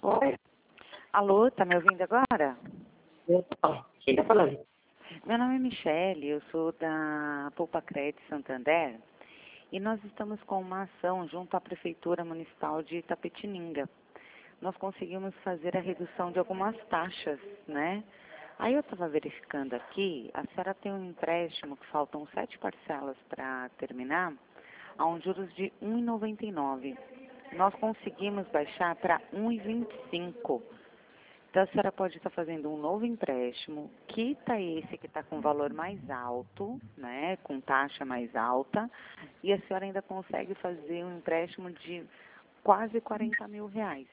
Oi, Alô, tá me ouvindo agora? quem tá falando? Meu nome é Michele, eu sou da Poupa Crédito Santander e nós estamos com uma ação junto à Prefeitura Municipal de Itapetininga. Nós conseguimos fazer a redução de algumas taxas, né? Aí eu estava verificando aqui, a senhora tem um empréstimo que faltam 7 parcelas para terminar, a um juros de 1,99. Nós conseguimos baixar para 1,25. Então, a senhora pode estar fazendo um novo empréstimo, quita esse que está com valor mais alto, né, com taxa mais alta, e a senhora ainda consegue fazer um empréstimo de quase 40 mil reais.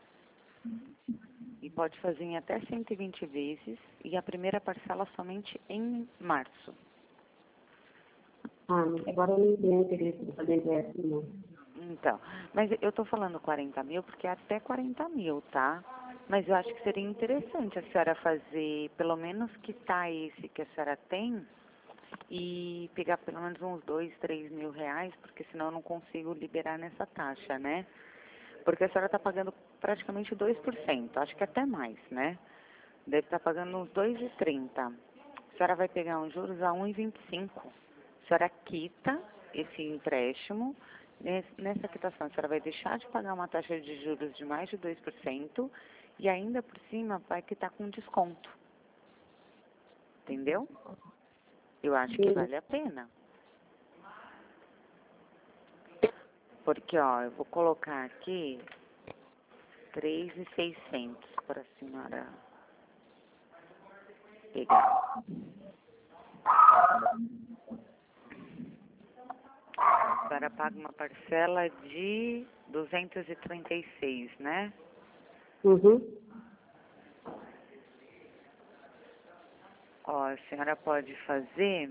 E pode fazer em até 120 vezes, e a primeira parcela somente em março. Agora eu não tenho interesse de fazer empréstimo. Então, mas eu estou falando 40 mil porque é até 40 mil, tá? Mas eu acho que seria interessante a senhora fazer, pelo menos quitar esse que a senhora tem e pegar pelo menos uns 2, 3 mil reais, porque senão eu não consigo liberar nessa taxa, né? Porque a senhora está pagando praticamente 2%, acho que até mais, né? Deve estar pagando uns 2,30. A senhora vai pegar uns juros a 1,25. A senhora quita esse empréstimo. Nessa quitação, a senhora vai deixar de pagar uma taxa de juros de mais de 2% e ainda por cima vai quitar com desconto. Entendeu? Eu acho que vale a pena. Porque, ó, eu vou colocar aqui 3.600 para a senhora pegar. A senhora paga uma parcela de 236, né? Uhum. Ó, a senhora pode fazer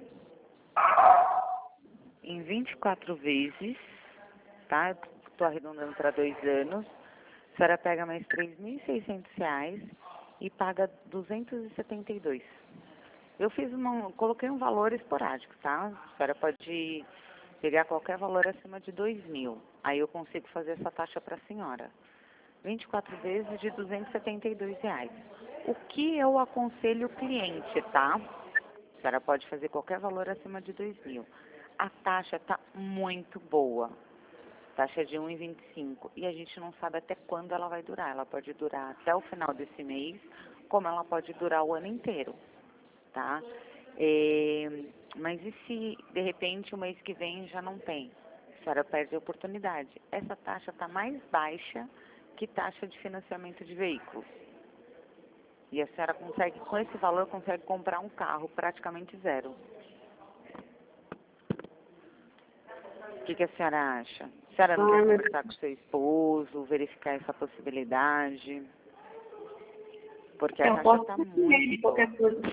em 24 vezes, tá? Estou arredondando para 2 anos. A senhora pega mais R$ 3.600 e paga 272. Eu coloquei um valor esporádico, tá? A senhora pode pegar qualquer valor acima de 2.000. Aí eu consigo fazer essa taxa para a senhora. 24 vezes de R$ 272. O que eu aconselho o cliente, tá? A senhora pode fazer qualquer valor acima de 2.000. A taxa está muito boa. Taxa de 1,25. E a gente não sabe até quando ela vai durar. Ela pode durar até o final desse mês, como ela pode durar o ano inteiro, tá? Mas e se, de repente, o mês que vem já não tem? A senhora perde a oportunidade. Essa taxa está mais baixa que taxa de financiamento de veículos. E a senhora consegue, com esse valor, consegue comprar um carro praticamente zero. O que a senhora acha? A senhora não quer conversar com seu esposo, verificar essa possibilidade? Porque a taxa está muito boa.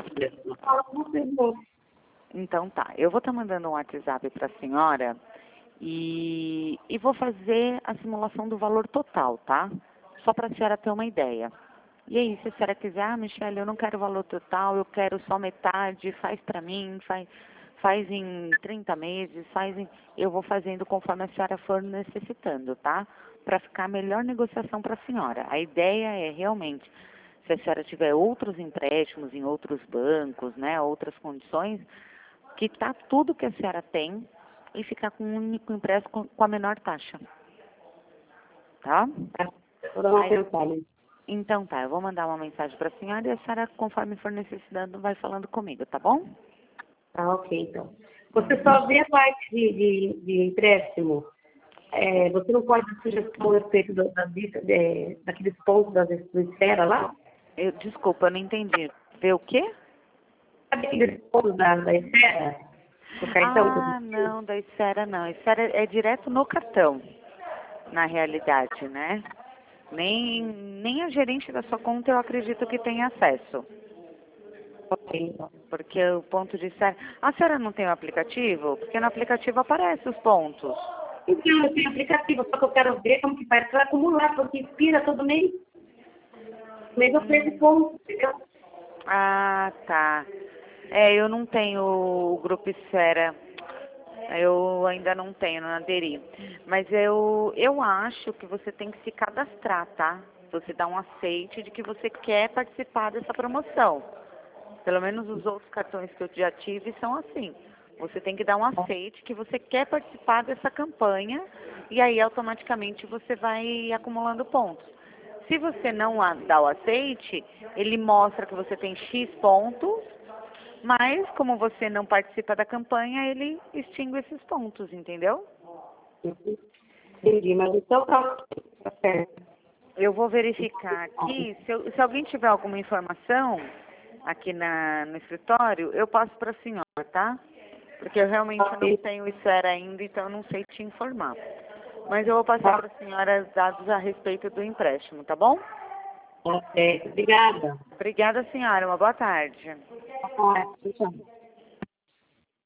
Então tá, eu vou estar mandando um WhatsApp para a senhora e vou fazer a simulação do valor total, tá? Só para a senhora ter uma ideia. E aí, se a senhora quiser, Michele, eu não quero o valor total, eu quero só metade, faz para mim, faz em 30 meses, eu vou fazendo conforme a senhora for necessitando, tá? Para ficar a melhor negociação para a senhora. A ideia é realmente, se a senhora tiver outros empréstimos em outros bancos, né, outras condições, quitar tudo que a senhora tem e ficar com um único empréstimo com a menor taxa. Tá? Então tá, eu vou mandar uma mensagem para a senhora e a senhora, conforme for necessitando, vai falando comigo, tá bom? Ok, então. Você só vê a parte de empréstimo. Você não pode dar sugestão a respeito daqueles pontos do Esfera lá? Desculpa, eu não entendi. Vê o quê? Sabe aqueles pontos da Esfera? Do cartão? Não, da Esfera não. A Esfera é direto no cartão, na realidade, né? Nem a gerente da sua conta eu acredito que tenha acesso. Ok, então. Porque o ponto de Esfera... A senhora não tem o aplicativo? Porque no aplicativo aparecem os pontos. Então, eu tenho aplicativo, só que eu quero ver como que faz para acumular, porque expira todo mês. Mês eu perco pontos, entendeu? Ah, tá. Eu não tenho o Grupo Esfera. Eu ainda não tenho, não aderi. Mas eu acho que você tem que se cadastrar, tá? Você dá um aceite de que você quer participar dessa promoção. Pelo menos os outros cartões que eu já tive são assim. Você tem que dar um aceite que você quer participar dessa campanha e aí automaticamente você vai acumulando pontos. Se você não dá o aceite, ele mostra que você tem X pontos, mas como você não participa da campanha, ele extingue esses pontos, entendeu? Entendi, mas então tá certo. Eu vou verificar aqui, se alguém tiver alguma informação aqui no escritório, eu passo para a senhora, tá? Porque eu realmente não tenho isso ainda, então eu não sei te informar. Mas eu vou passar para a senhora os dados a respeito do empréstimo, tá bom? Tá certo. Obrigada. Obrigada, senhora. Uma boa tarde. Tá, tchau.